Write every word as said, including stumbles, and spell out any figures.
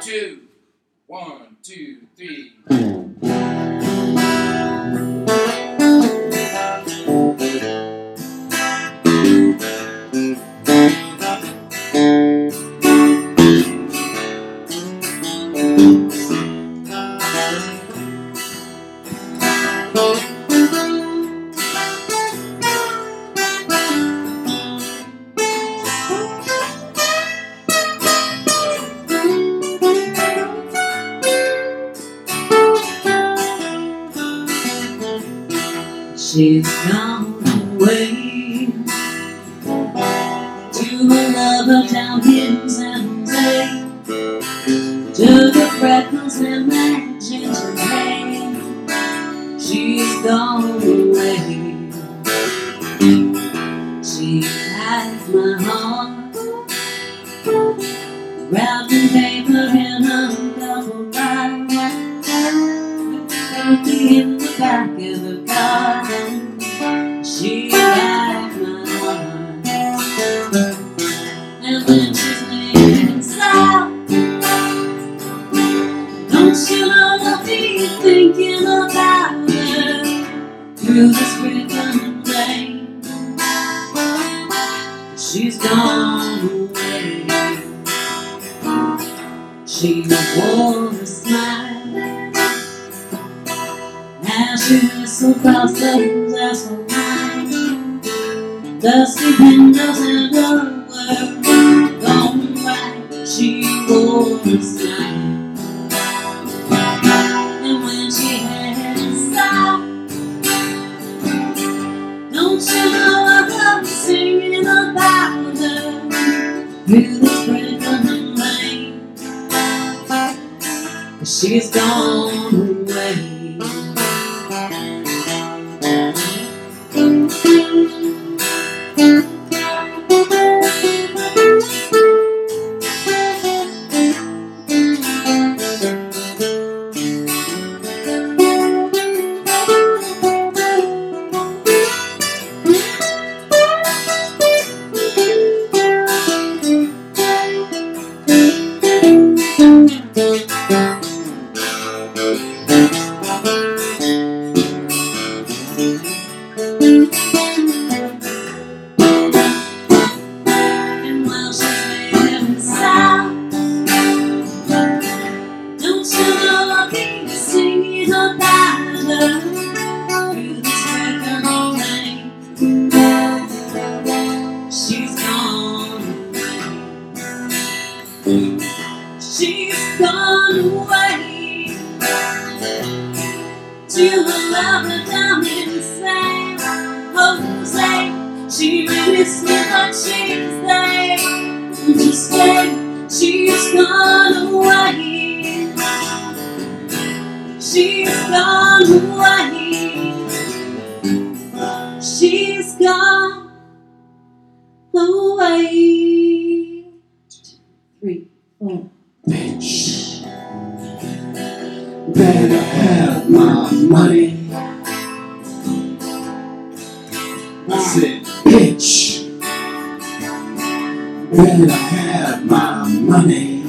two. One, two, three. She's gone away to a lover down in San Jose, to the freckles and that ginger hair. She's gone away. She has my heart wrapped in paper in a double bind, in the back of the car. She had my heart, and when she's laying south, don't you know I'll be thinking about her through the spring and rain. She's gone away. She wore a smile as she whistled across those asphalt lines. Dusty windows and her world gone by. She wore a smile, and when she headed south, don't you know I love singing about her through the spring and rain. 'Cause she's gone away. And while she's laying south, don't you know I'll be singing about her through the spring and rain. She's gone away. She's gone away to a lover down in San Jose. She may miss me, but she's there to stay. She's gone away. She's gone away. She's gone away. Three, four. Bitch, better have my money. I said, bitch, better have my money.